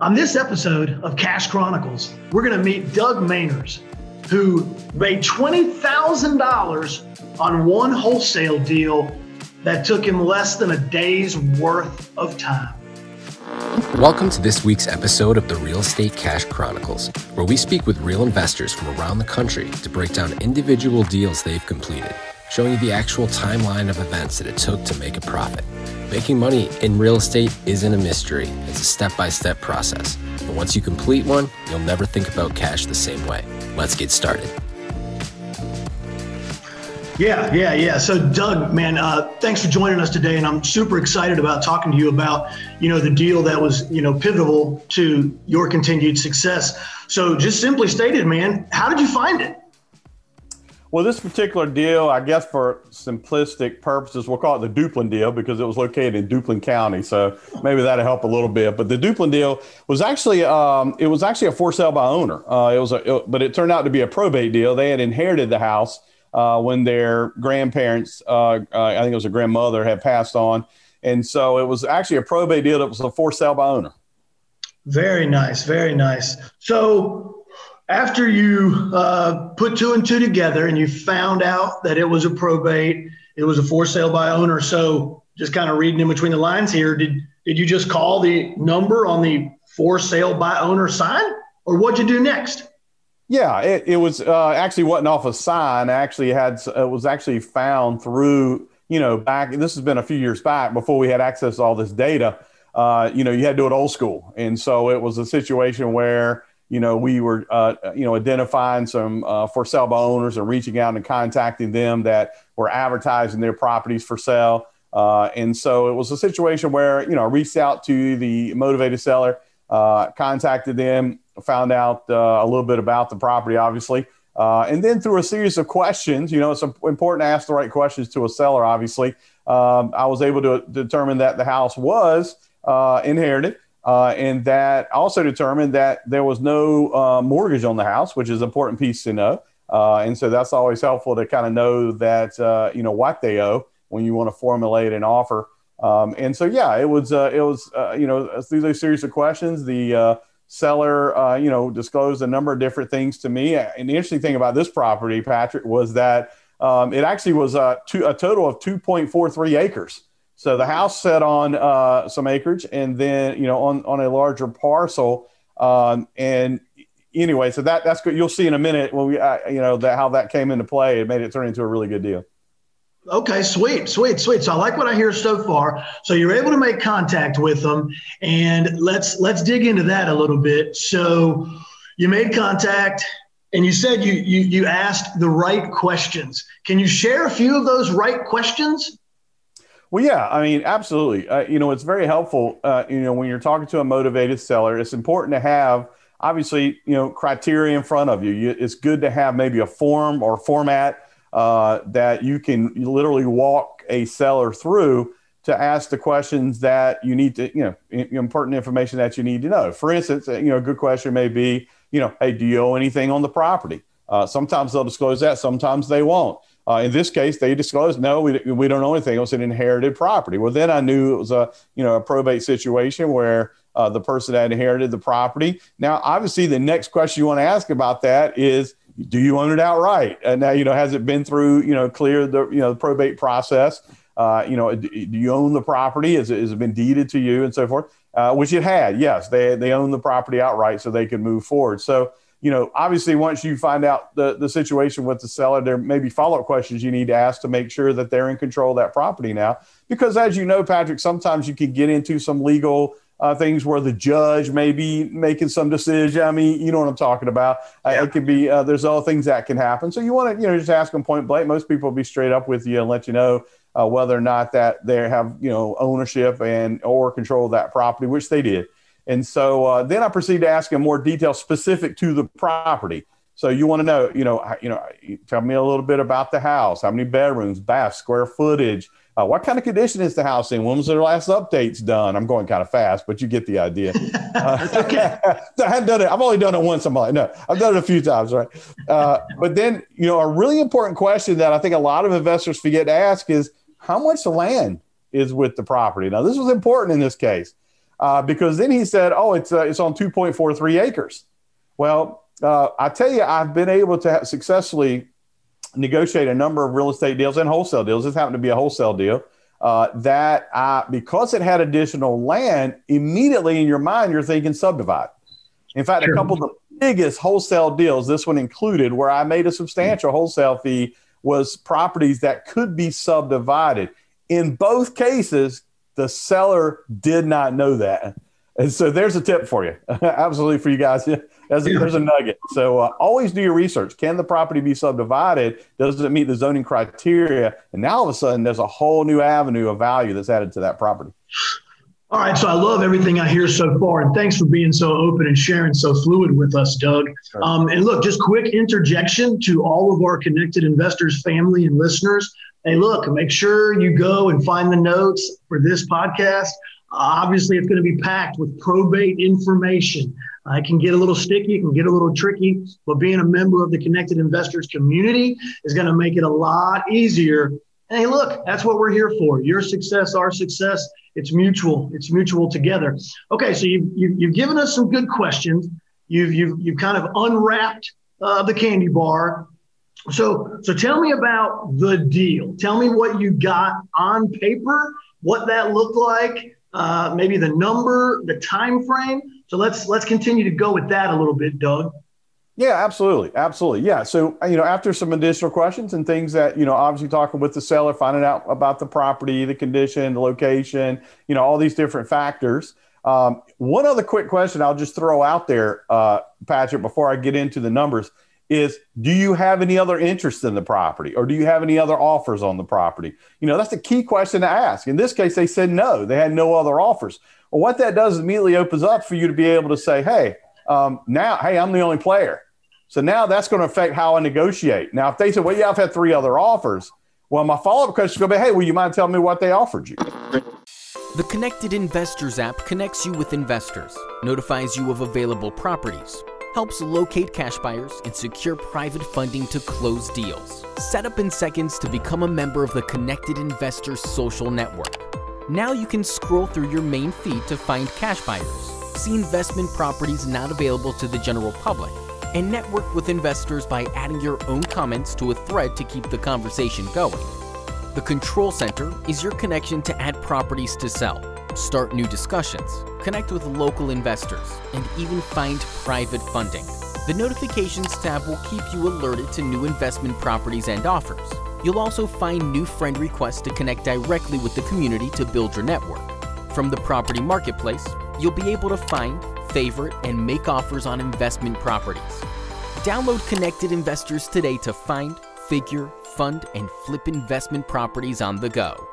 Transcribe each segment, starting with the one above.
On this episode of Cash Chronicles, we're going to meet Doug Mainers, who made $20,000 on one wholesale deal that took him less than a day's worth of time. Welcome to this week's episode of the Real Estate Cash Chronicles, where we speak with real investors from around the country to break down individual deals they've completed, showing you the actual timeline of events that it took to make a profit. Making money in real estate isn't a mystery. It's a step-by-step process. But once you complete one, you'll never think about cash the same way. Let's get started. Yeah. So Doug, man, thanks for joining us today. And I'm super excited about talking to you about, the deal that was, pivotal to your continued success. So just simply stated, man, how did you find it? Well, this particular deal, I guess for simplistic purposes, we'll call it the Duplin deal because it was located in Duplin County. So maybe that'll help a little bit. But the Duplin deal was actually a for sale by owner. But it turned out to be a probate deal. They had inherited the house when their grandparents, I think it was a grandmother, had passed on. And so it was actually a probate deal that was a for sale by owner. Very nice. Very nice. So after you put two and two together and you found out that it was a probate, it was a for sale by owner. So just kind of reading in between the lines here, did you just call the number on the for sale by owner sign, or what'd you do next? Yeah, it was actually wasn't off a sign. It was actually found through, back, this has been a few years back before we had access to all this data. You had to do it old school. And so it was a situation where, we were, identifying some for sale by owners and reaching out and contacting them that were advertising their properties for sale. And so it was a situation where, I reached out to the motivated seller, contacted them, found out a little bit about the property, obviously. And then through a series of questions, it's important to ask the right questions to a seller, obviously. I was able to determine that the house was inherited. And that also determined that there was no mortgage on the house, which is an important piece to know. And so that's always helpful to kind of know that, what they owe when you want to formulate an offer. And so, yeah, it was through those series of questions, the seller, disclosed a number of different things to me. And the interesting thing about this property, Patrick, was that it actually was a total of 2.43 acres. So the house sat on some acreage and then, on a larger parcel. And anyway, so that's good. You'll see in a minute when how that came into play. It made it turn into a really good deal. Okay, sweet. So I like what I hear so far. So you're able to make contact with them, and let's dig into that a little bit. So you made contact, and you said you asked the right questions. Can you share a few of those right questions? Well, yeah, I mean, absolutely. It's very helpful. When you're talking to a motivated seller, it's important to have, obviously, criteria in front of you. It's good to have maybe a form or format that you can literally walk a seller through to ask the questions that you need to, important information that you need to know. For instance, a good question may be, hey, do you owe anything on the property? Sometimes they'll disclose that, sometimes they won't. In this case, they disclosed, no, we don't know anything. It was an inherited property. Well, then I knew it was a probate situation where the person had inherited the property. Now, obviously, the next question you want to ask about that is, do you own it outright? And now, has it been through, clear the probate process? Do you own the property? Has it been deeded to you and so forth? Which it had. Yes, they own the property outright so they can move forward. So, obviously, once you find out the situation with the seller, there may be follow-up questions you need to ask to make sure that they're in control of that property now. Because as you know, Patrick, sometimes you can get into some legal things where the judge may be making some decision. I mean, you know what I'm talking about. Yeah. It could be, there's other things that can happen. So you want to, just ask them point blank. Most people will be straight up with you and let you know whether or not that they have, ownership or control of that property, which they did. And so then I proceed to ask them more details specific to the property. So you want to know, tell me a little bit about the house, how many bedrooms, baths, square footage, what kind of condition is the house in? When was their last updates done? I'm going kind of fast, but you get the idea. Okay. I hadn't done it. I've only done it once. I'm like, no, I've done it a few times, right? But then, a really important question that I think a lot of investors forget to ask is how much land is with the property? Now, this was important in this case. because then he said, oh, it's on 2.43 acres. Well, I tell you, I've been able to successfully negotiate a number of real estate deals and wholesale deals. This happened to be a wholesale deal because it had additional land, immediately in your mind, you're thinking subdivide. In fact, a couple of the biggest wholesale deals, this one included, where I made a substantial wholesale fee, was properties that could be subdivided. In both cases, the seller did not know that. And so there's a tip for you. Absolutely, for you guys. There's a nugget. So always do your research. Can the property be subdivided? Does it meet the zoning criteria? And now all of a sudden, there's a whole new avenue of value that's added to that property. All right. So I love everything I hear so far. And thanks for being so open and sharing so fluid with us, Doug. Sure. And look, just quick interjection to all of our Connected Investors family and listeners. Hey, look, make sure you go and find the notes for this podcast. Obviously, it's going to be packed with probate information. It can get a little sticky, it can get a little tricky, but being a member of the Connected Investors community is going to make it a lot easier. And hey, look, that's what we're here for. Your success, our success. It's mutual. It's mutual together. Okay, so you've given us some good questions. You've kind of unwrapped the candy bar. So tell me about the deal. Tell me what you got on paper, what that looked like, maybe the number, the time frame. So let's continue to go with that a little bit, Doug. Yeah, absolutely. Absolutely. Yeah. So, after some additional questions and things that, obviously talking with the seller, finding out about the property, the condition, the location, all these different factors. One other quick question I'll just throw out there, Patrick, before I get into the numbers is, do you have any other interest in the property, or do you have any other offers on the property? That's the key question to ask. In this case, they said no, they had no other offers. Well, what that does is immediately opens up for you to be able to say, hey, I'm the only player. So now that's going to affect how I negotiate. Now, if they say, well, yeah, I've had 3 other offers. Well, my follow-up question is going to be, hey, will you mind telling me what they offered you? The Connected Investors app connects you with investors, notifies you of available properties, helps locate cash buyers, and secure private funding to close deals. Set up in seconds to become a member of the Connected Investors social network. Now you can scroll through your main feed to find cash buyers, see investment properties not available to the general public, and network with investors by adding your own comments to a thread to keep the conversation going. The Control Center is your connection to add properties to sell, start new discussions, connect with local investors, and even find private funding. The Notifications tab will keep you alerted to new investment properties and offers. You'll also find new friend requests to connect directly with the community to build your network. From the property marketplace, you'll be able to find, favorite, and make offers on investment properties. Download Connected Investors today to find, figure, fund, and flip investment properties on the go.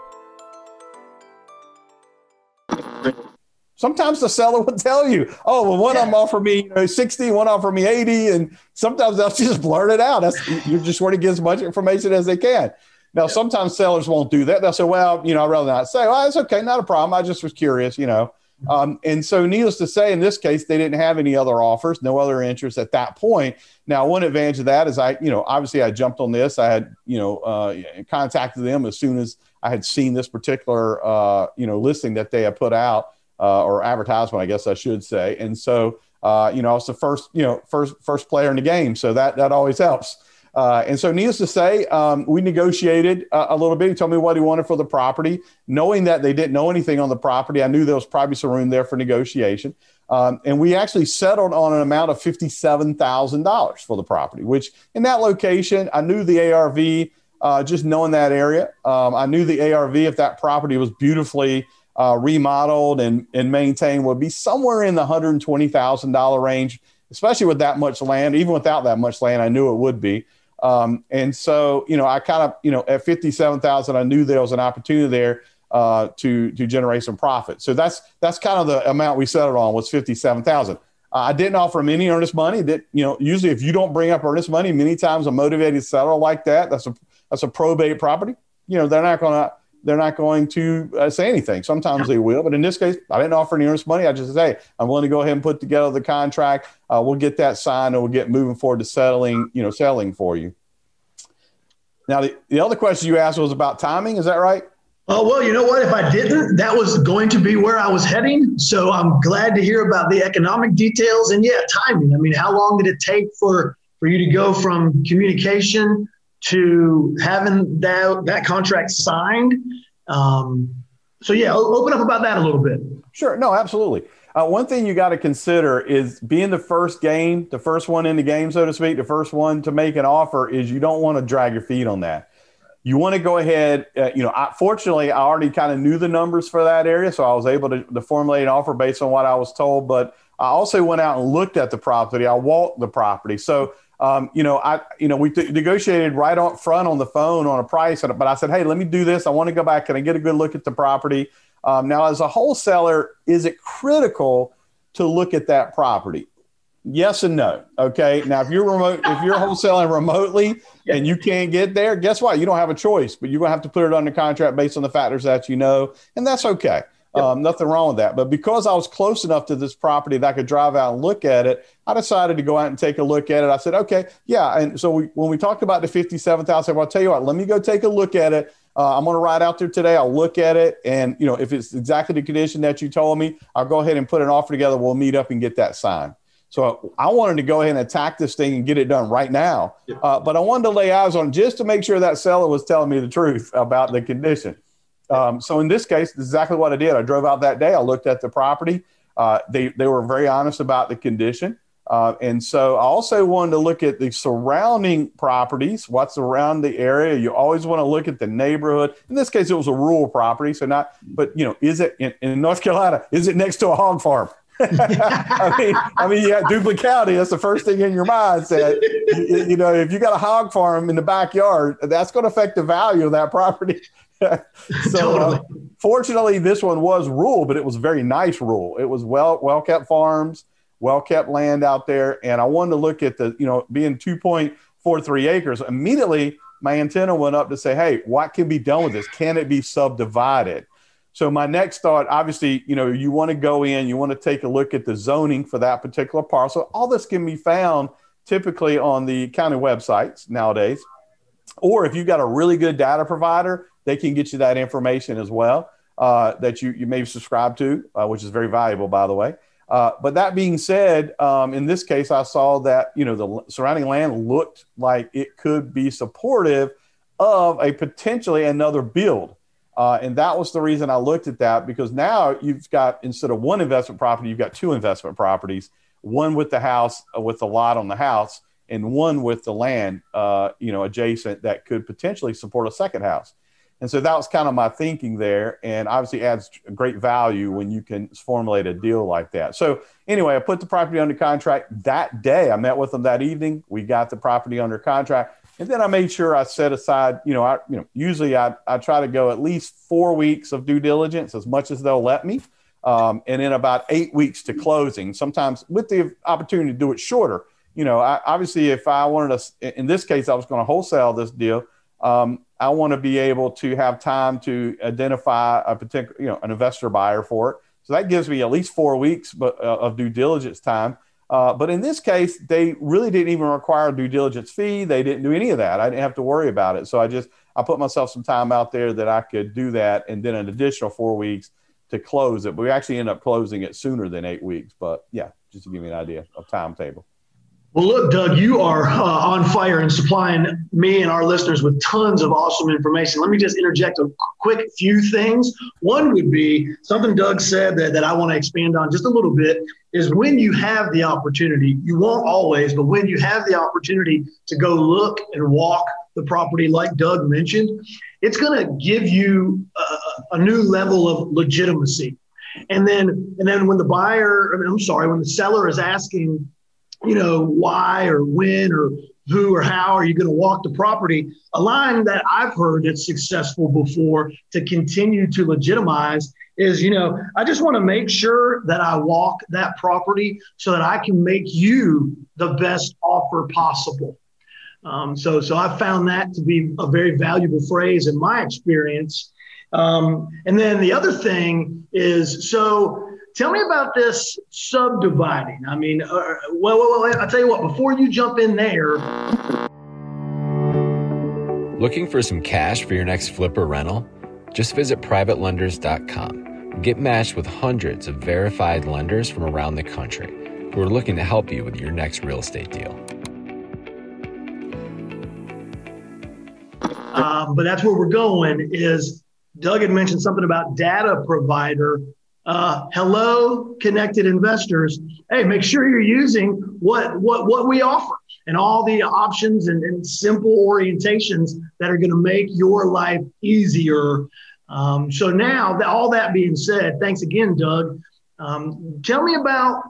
Sometimes the seller will tell you, oh, well, one of them offered me 60, one offered me 80, and sometimes they'll just blurt it out. You just want to get as much information as they can. Now, sometimes sellers won't do that. They'll say, well, I'd rather not say, well, it's okay, not a problem. I just was curious, And so needless to say, in this case, they didn't have any other offers, no other interest at that point. Now, one advantage of that is obviously I jumped on this. I had, contacted them as soon as I had seen this particular, listing that they had put out, or advertisement, I guess I should say. And so, I was the first player in the game. So that always helps. And so needless to say, we negotiated a little bit. He told me what he wanted for the property. Knowing that they didn't know anything on the property, I knew there was probably some room there for negotiation. And we actually settled on an amount of $57,000 for the property, which in that location, I knew the ARV, just knowing that area. I knew the ARV, if that property was beautifully remodeled and maintained, would be somewhere in the $120,000 range, especially with that much land. Even without that much land, I knew it would be. And so, I kind of, at 57,000, I knew there was an opportunity there to generate some profit. So that's kind of the amount we settled on, was 57,000. I didn't offer them any earnest money. Usually if you don't bring up earnest money, many times a motivated seller like that, that's a probate property. They're not going to say anything. Sometimes they will, but in this case, I didn't offer any earnest money. I just said, hey, I'm willing to go ahead and put together the contract. We'll get that signed and we'll get moving forward to selling for you. Now, the other question you asked was about timing. Is that right? Well, you know what? If I didn't, that was going to be where I was heading. So I'm glad to hear about the economic details and timing. I mean, how long did it take for you to go from communication to having that contract signed? Open up about that a little bit. Sure. No, absolutely. One thing you got to consider is being the first game, the first one in the game, so to speak, the first one to make an offer is you don't want to drag your feet on that. You want to go ahead, fortunately, I already kind of knew the numbers for that area, so I was able to formulate an offer based on what I was told. But I also went out and looked at the property. I walked the property. So, we negotiated right up front on the phone on a price. But I said, hey, let me do this. I want to go back and get a good look at the property. Now, as a wholesaler, is it critical to look at that property? Yes and no. Okay. Now, if you're wholesaling remotely and you can't get there, guess what? You don't have a choice, but you're going to have to put it under contract based on the factors that and that's okay. Nothing wrong with that. But because I was close enough to this property that I could drive out and look at it, I decided to go out and take a look at it. I said, okay, yeah. And so when we talked about the $57,000, I said, well, I'll tell you what, let me go take a look at it. I'm going to ride out there today. I'll look at it. And, if it's exactly the condition that you told me, I'll go ahead and put an offer together. We'll meet up and get that signed. So I wanted to go ahead and attack this thing and get it done right now. But I wanted to lay eyes on it just to make sure that seller was telling me the truth about the condition. So in this case, this is exactly what I did. I drove out that day. I looked at the property. They were very honest about the condition. And so I also wanted to look at the surrounding properties, what's around the area. You always want to look at the neighborhood. In this case, it was a rural property. Is it in North Carolina? Is it next to a hog farm? I mean, yeah, Duplin County, that's the first thing in your mind. That, if you got a hog farm in the backyard, that's going to affect the value of that property. Totally. Fortunately, this one was rural, but it was very nice rural. It was well-kept farms, well-kept land out there. And I wanted to look at being 2.43 acres. Immediately, my antenna went up to say, hey, what can be done with this? Can it be subdivided? So my next thought, obviously, you want to go in, you want to take a look at the zoning for that particular parcel. All this can be found typically on the county websites nowadays. Or if you've got a really good data provider, they can get you that information as well that you may subscribe to, which is very valuable, by the way. But that being said, in this case, I saw that, the surrounding land looked like it could be supportive of a potentially another build. And that was the reason I looked at that, because now you've got, instead of one investment property, you've got two investment properties, one with the house, with the lot on the house, and one with the land, adjacent that could potentially support a second house. And so that was kind of my thinking there, and obviously adds great value when you can formulate a deal like that. So anyway, I put the property under contract that day. I met with them that evening. We got the property under contract. And then I made sure I set aside, usually I try to go at least 4 weeks of due diligence, as much as they'll let me. And then about 8 weeks to closing, sometimes with the opportunity to do it shorter. Obviously, if I wanted to, in this case, I was going to wholesale this deal. I want to be able to have time to identify a particular, an investor buyer for it. So that gives me at least 4 weeks of due diligence time. But in this case, they really didn't even require a due diligence fee. They didn't do any of that. I didn't have to worry about it. So I put myself some time out there that I could do that, and then an additional 4 weeks to close it. But we actually end up closing it sooner than 8 weeks. But yeah, just to give you an idea of timetable. Well, look, Doug, you are on fire and supplying me and our listeners with tons of awesome information. Let me just interject a quick few things. One would be something Doug said that I want to expand on just a little bit, is when you have the opportunity, you won't always, but when you have the opportunity to go look and walk the property like Doug mentioned, it's going to give you a new level of legitimacy. And then when the seller is asking, why or when or who or how are you going to walk the property, a line that I've heard that's successful before to continue to legitimize is, I just want to make sure that I walk that property so that I can make you the best offer possible. So I found that to be a very valuable phrase in my experience. And then the other thing is, tell me about this subdividing. I mean, I'll tell you what, before you jump in there. Looking for some cash for your next flip or rental? Just visit privatelenders.com. Get matched with hundreds of verified lenders from around the country who are looking to help you with your next real estate deal. But that's where we're going is Doug had mentioned something about data provider. Hello, connected investors. Hey, make sure you're using what we offer and all the options and simple orientations that are going to make your life easier. So now, all that being said, thanks again, Doug. Tell me about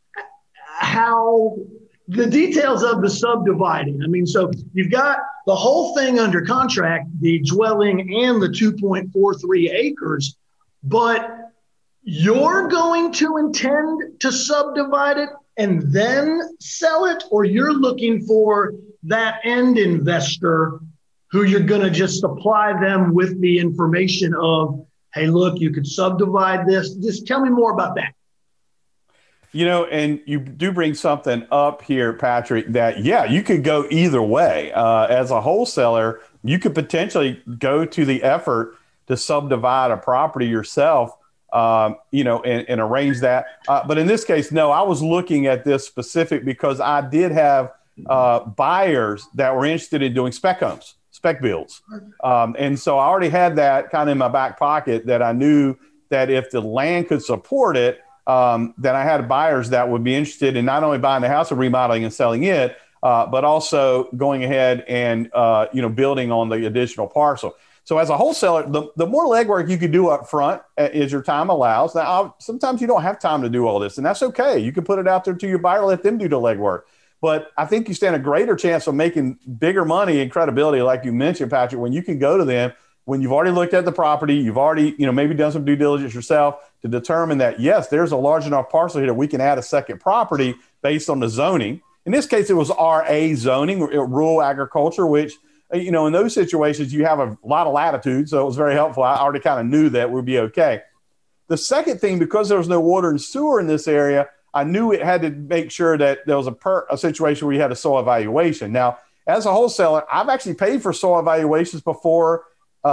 how the details of the subdividing. I mean, so you've got the whole thing under contract, the dwelling and the 2.43 acres, but you're going to intend to subdivide it and then sell it, or you're looking for that end investor who you're going to just supply them with the information of, hey, look, you could subdivide this. Just tell me more about that. You know, and you do bring something up here, Patrick, that, yeah, you could go either way. As a wholesaler, you could potentially go to the effort to subdivide a property yourself, you know, and arrange that. But in this case, no, I was looking at this specific because I did have buyers that were interested in doing spec homes, spec builds. And so I already had that kind of in my back pocket that I knew that if the land could support it, then I had buyers that would be interested in not only buying the house and remodeling and selling it, but also going ahead and, you know, building on the additional parcel. So as a wholesaler, the more legwork you can do up front as your time allows. Now, sometimes you don't have time to do all this, and that's okay. You can put it out there to your buyer, let them do the legwork. But I think you stand a greater chance of making bigger money and credibility, like you mentioned, Patrick, when you can go to them, when you've already looked at the property, you've already, you know, maybe done some due diligence yourself to determine that, yes, there's a large enough parcel here that we can add a second property based on the zoning. In this case, it was RA zoning, rural agriculture, which, you know, in those situations, you have a lot of latitude. So it was very helpful. I already kind of knew that would be okay. The second thing, because there was no water and sewer in this area, I knew it had to make sure that there was a situation where you had a soil evaluation. Now, as a wholesaler, I've actually paid for soil evaluations before,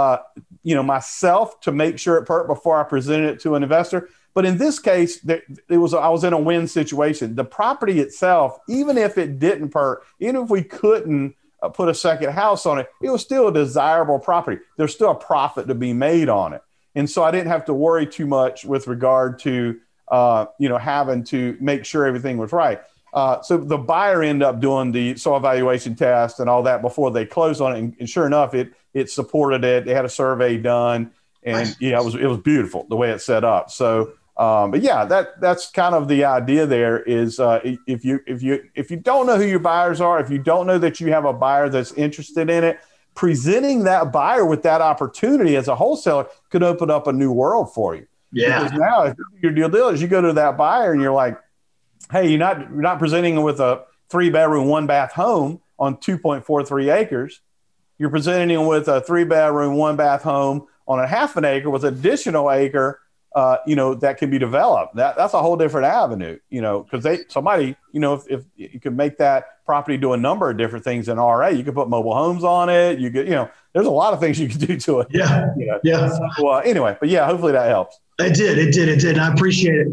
you know, myself to make sure it perked before I presented it to an investor. But in this case, I was in a win situation. The property itself, even if it didn't perk, even if we couldn't put a second house on it, it was still a desirable property. There's still a profit to be made on it. And so I didn't have to worry too much with regard to, you know, having to make sure everything was right. So the buyer ended up doing the soil evaluation test and all that before they closed on it. And sure enough, it supported it. They had a survey done, and yeah, it was beautiful the way it's set up. So, but yeah, that's kind of the idea there is, if you don't know who your buyers are, if you don't know that you have a buyer that's interested in it, presenting that buyer with that opportunity as a wholesaler could open up a new world for you. Yeah. Because now if your due diligence, you go to that buyer and you're like, hey, you're not presenting them with a 3-bedroom, 1-bath home on 2.43 acres. You're presenting them with a 3-bedroom, 1-bath home on a half an acre with additional acre, you know, that can be developed. That's a whole different avenue, you know, because somebody, you know, if you could make that property do a number of different things in RA, you could put mobile homes on it. You could, you know, there's a lot of things you can do to it. Yeah. You know? Yeah. So, anyway, but yeah, hopefully that helps. It did. I appreciate it.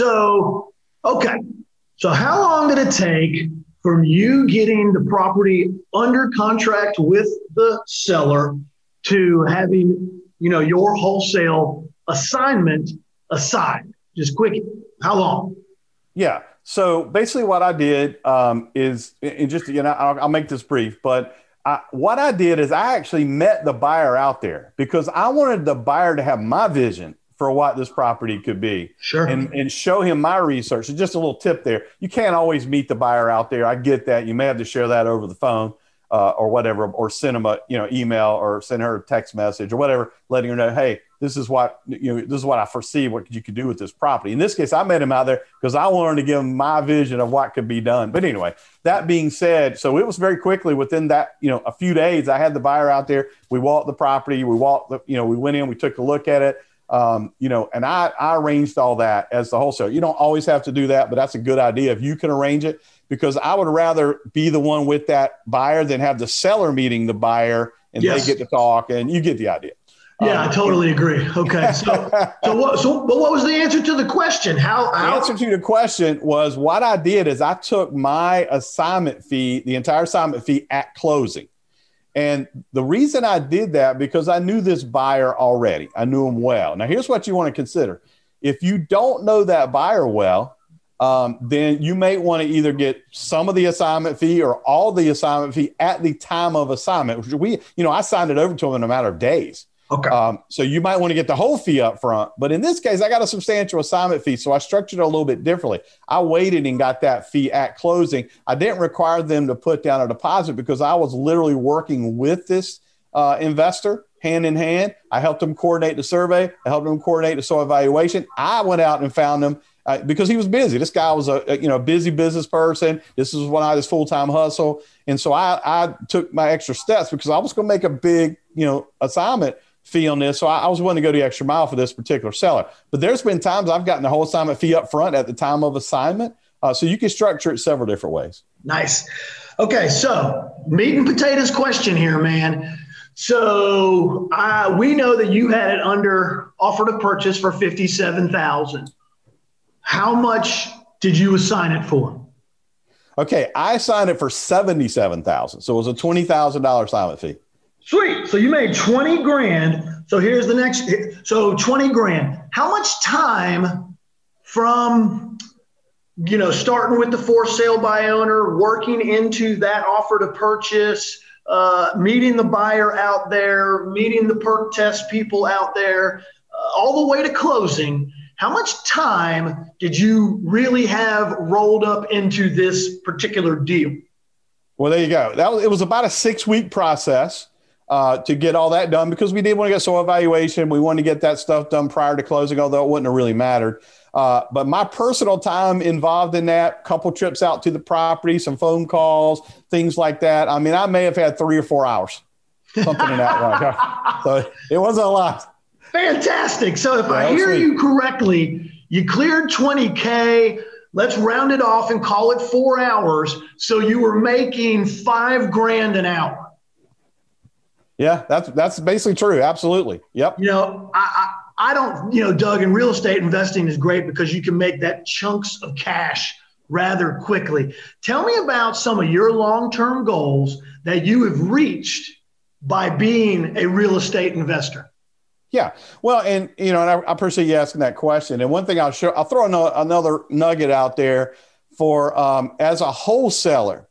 So, okay. So how long did it take from you getting the property under contract with the seller to having, you know, your wholesale assignment assigned? Just quick, how long? Yeah. So basically what I did is, and just, you know, I'll make this brief, but what I did is I actually met the buyer out there because I wanted the buyer to have my vision for what this property could be. Sure. And show him my research. And just a little tip there. You can't always meet the buyer out there. I get that. You may have to share that over the phone or whatever, or send him a, you know, email or send her a text message or whatever, letting her know, hey, this is what, you know, this is what I foresee what you could do with this property. In this case, I met him out there because I wanted to give him my vision of what could be done. But anyway, that being said, so it was very quickly within that, you know, a few days, I had the buyer out there. We walked the property. We went in, we took a look at it. You know, and I arranged all that as the wholesaler. You don't always have to do that, but that's a good idea if you can arrange it, because I would rather be the one with that buyer than have the seller meeting the buyer and Yes. they get to talk, and you get the idea. Yeah, I totally agree. Okay. But what was the answer to the question? How? The answer to the question was what I did is I took my assignment fee, the entire assignment fee at closing. And the reason I did that, because I knew this buyer already. I knew him well. Now, here's what you want to consider. If you don't know that buyer well, then you may want to either get some of the assignment fee or all the assignment fee at the time of assignment. I signed it over to him in a matter of days. Okay. So you might want to get the whole fee up front. But in this case, I got a substantial assignment fee, so I structured it a little bit differently. I waited and got that fee at closing. I didn't require them to put down a deposit because I was literally working with this investor hand in hand. I helped him coordinate the survey. I helped him coordinate the soil evaluation. I went out and found him because he was busy. This guy was a busy business person. This was when I had his full-time hustle. And so I took my extra steps because I was going to make a big, assignment fee on this. So I was willing to go the extra mile for this particular seller. But there's been times I've gotten the whole assignment fee up front at the time of assignment. So you can structure it several different ways. Nice. Okay. So meat and potatoes question here, man. So we know that you had it under offer to purchase for $57,000. How much did you assign it for? Okay. I signed it for $77,000. So it was a $20,000 assignment fee. Sweet. So you made 20 grand. So here's the next. So 20 grand. How much time from, starting with the for sale by owner, working into that offer to purchase, meeting the buyer out there, meeting the perk test people out there, all the way to closing? How much time did you really have rolled up into this particular deal? Well, there you go. It was about a 6-week process. To get all that done because we did want to get soil evaluation. We wanted to get that stuff done prior to closing, although it wouldn't have really mattered. But my personal time involved in that, couple trips out to the property, some phone calls, things like that. I mean, I may have had 3 or 4 hours, something in that way. So it wasn't a lot. Fantastic. So if I hear you correctly, you cleared 20K. Let's round it off and call it 4 hours. So you were making $5,000 an hour. Yeah, that's basically true. Absolutely. Yep. I don't, Doug, in real estate investing is great because you can make that chunks of cash rather quickly. Tell me about some of your long-term goals that you have reached by being a real estate investor. Yeah. Well, and I appreciate you asking that question. And one thing I'll throw another nugget out there for as a wholesaler.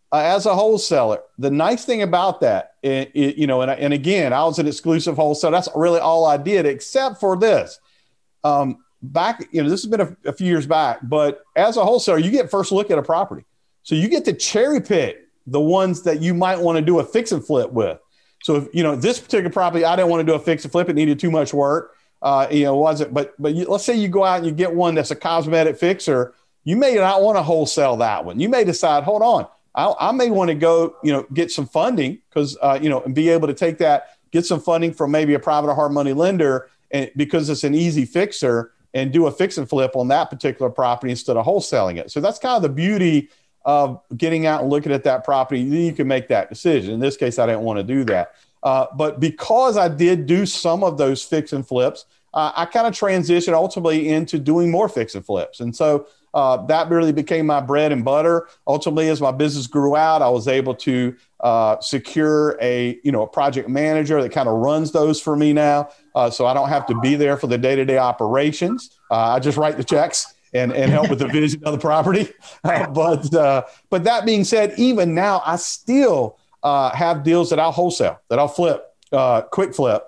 The nice thing about that, and again, I was an exclusive wholesaler. That's really all I did, except for this. Back, this has been a few years back, but as a wholesaler, you get first look at a property. So you get to cherry pick the ones that you might want to do a fix and flip with. So if, this particular property, I didn't want to do a fix and flip. It needed too much work. Wasn't, but let's say you go out and you get one that's a cosmetic fixer. You may not want to wholesale that one. You may decide, hold on. I may want to go, get some funding because, and be able to take that, get some funding from maybe a private or hard money lender and because it's an easy fixer and do a fix and flip on that particular property instead of wholesaling it. So that's kind of the beauty of getting out and looking at that property. Then you can make that decision. In this case, I didn't want to do that. But because I did do some of those fix and flips, I kind of transitioned ultimately into doing more fix and flips. And so that really became my bread and butter. Ultimately, as my business grew out, I was able to secure a project manager that kind of runs those for me now. So I don't have to be there for the day-to-day operations. I just write the checks and help with the vision of the property. But that being said, even now, I still have deals that I'll wholesale, that I'll flip, quick flip.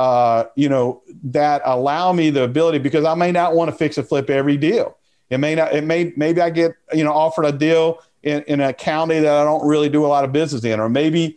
That allow me the ability, because I may not want to fix and flip every deal. Maybe I get, offered a deal in a county that I don't really do a lot of business in, or maybe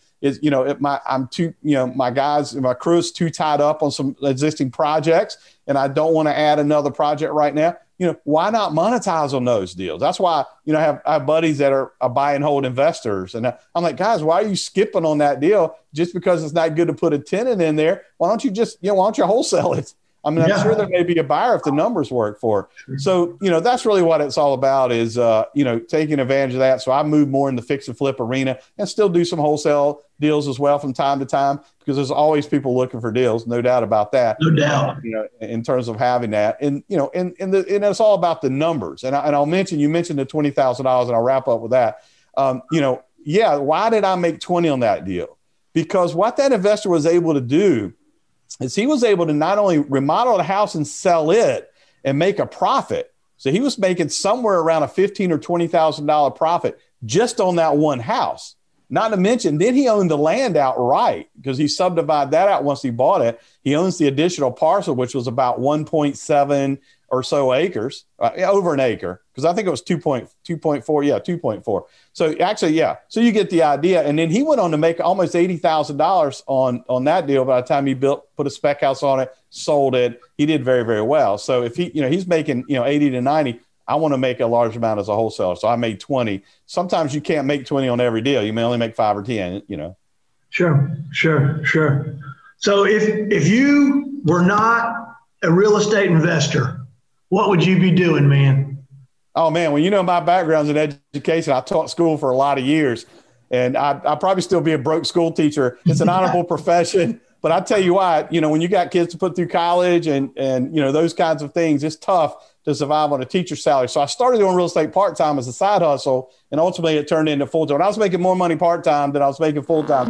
my crew is too tied up on some existing projects and I don't want to add another project right now. Why not monetize on those deals? That's why, I have buddies that are buy and hold investors. And I'm like, guys, why are you skipping on that deal just because it's not good to put a tenant in there? Why don't you wholesale it? I mean, I'm sure there may be a buyer if the numbers work for it. So, that's really what it's all about is, taking advantage of that. So I move more in the fix and flip arena and still do some wholesale deals as well from time to time, because there's always people looking for deals. No doubt about that. No doubt. In terms of having that. And, and it's all about the numbers. And I'll mention, you mentioned the $20,000 and I'll wrap up with that. Why did I make 20 on that deal? Because what that investor was able to do is he was able to not only remodel the house and sell it and make a profit. So he was making somewhere around a $15,000 or $20,000 profit just on that one house. Not to mention, then he owned the land outright because he subdivided that out once he bought it. He owns the additional parcel, which was about 1.7 or so acres, over an acre, because I think it was 2.4. Yeah, 2.4. So actually, so you get the idea. And then he went on to make almost $80,000 on that deal. By the time he put a spec house on it, sold it, he did very, very well. So if he's making 80 to 90, I want to make a large amount as a wholesaler. So I made 20. Sometimes you can't make 20 on every deal. You may only make 5 or 10, Sure. So if you were not a real estate investor, what would you be doing, man? Oh, man. Well, my background's in education. I taught school for a lot of years, and I'd probably still be a broke school teacher. It's an honorable profession. But I tell you what, when you got kids to put through college and those kinds of things, it's tough to survive on a teacher's salary. So I started doing real estate part-time as a side hustle, and ultimately it turned into full-time. I was making more money part-time than I was making full-time.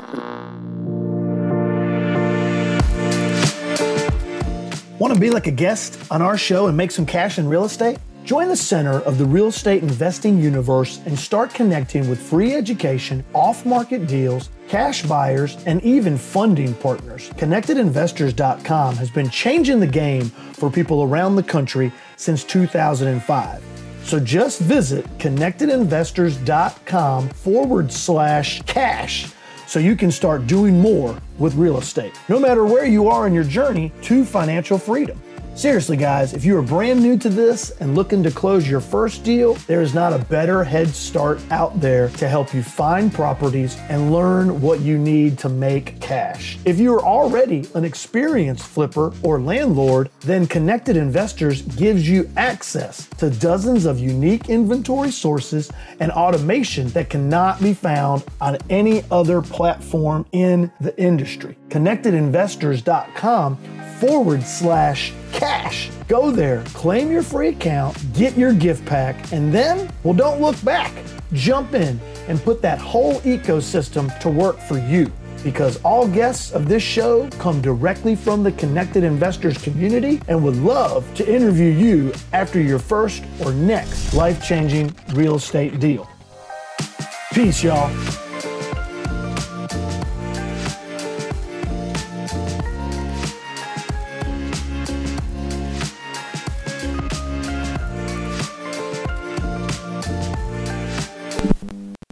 Want to be like a guest on our show and make some cash in real estate? Join the center of the real estate investing universe and start connecting with free education, off-market deals, cash buyers, and even funding partners. ConnectedInvestors.com has been changing the game for people around the country since 2005. So just visit ConnectedInvestors.com/cash so you can start doing more with real estate, no matter where you are in your journey to financial freedom. Seriously, guys, if you are brand new to this and looking to close your first deal, there is not a better head start out there to help you find properties and learn what you need to make cash. If you are already an experienced flipper or landlord, then Connected Investors gives you access to dozens of unique inventory sources and automation that cannot be found on any other platform in the industry. ConnectedInvestors.com/cash. Go there, claim your free account, get your gift pack, and then, don't look back. Jump in and put that whole ecosystem to work for you. Because all guests of this show come directly from the Connected Investors community and would love to interview you after your first or next life-changing real estate deal. Peace, y'all.